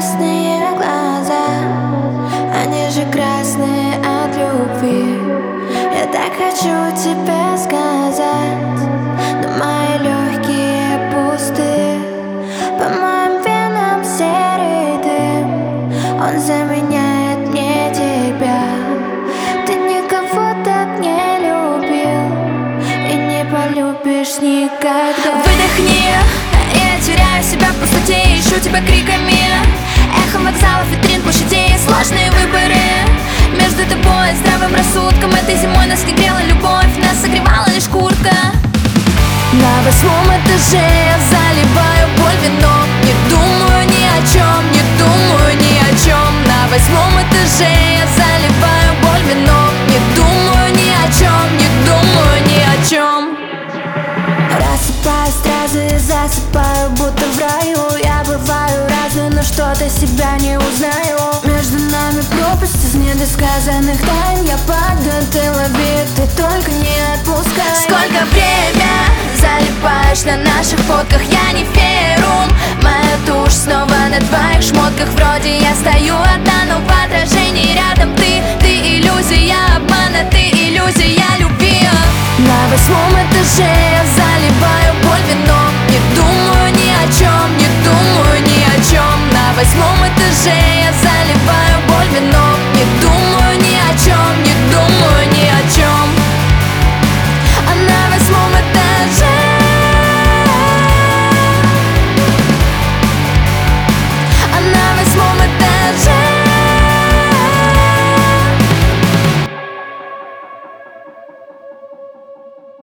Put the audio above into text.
красные глаза, они же красные от любви. Я так хочу тебе сказать, но мои легкие пусты. По моим венам серый дым, он заменяет мне тебя. Ты никого так не любил и не полюбишь никогда. Выдохни, я теряю себя в пустоте, ищу тебя криками. Эхом вокзалов, витрин, площадей, сложные выборы. Между тобой и здравым рассудком. Этой зимой нас не грела любовь, нас согревала лишь куртка. На 8-м этаже я заливаю боль вином. Не думаю ни о чем, не думаю ни о чем. На 8-м этаже я заливаю боль вином. Не думаю ни о чем, не думаю ни о чем. Рассыпаюсь сразу и засыпаю, будто в раю. Я бываю разной, но что-то себя не узнаю. Между нами пропасть из недосказанных тайн. Я падаю, ты лови, ты только не отпускай. Сколько время залипаешь на наших фотках. Я не фейерум, моя тушь снова на твоих шмотках. Вроде я стою одна, но в отражении рядом ты. Ты иллюзия обмана, ты иллюзия любви. На 8-м этаже я заливаю